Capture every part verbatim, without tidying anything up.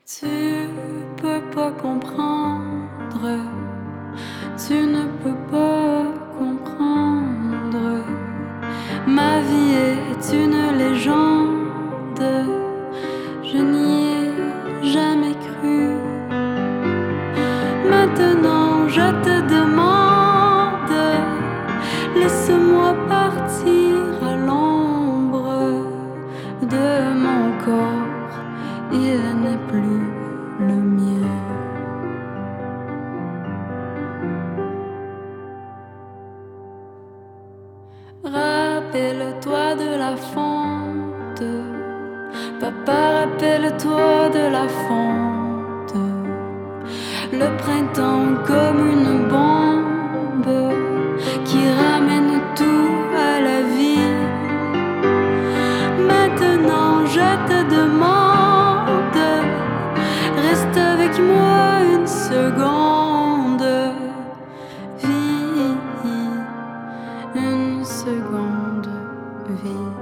Tu peux pas comprendre, tu ne peux pas comprendre. Ma vie est une légende, je n'y ai jamais cru. Maintenant je te demande, laisse-moi partir à l'ombre de mon corps. Il n'est plus le mien. Rappelle-toi de la fonte, papa, rappelle-toi de la fonte. Le printemps comme une bombe qui ramène tout à la vie. Maintenant je te demande, reste avec moi une seconde. Vie, une seconde vie.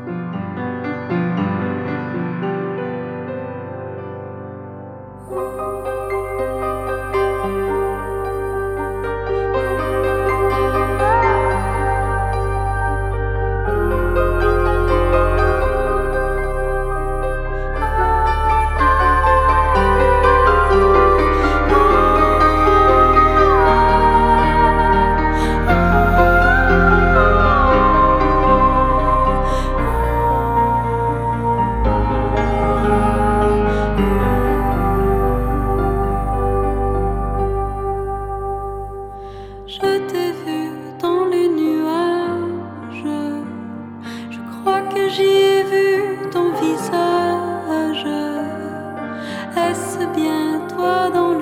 Je t'ai vu dans les nuages, je crois que j'y ai vu ton visage. Est-ce bien toi dans le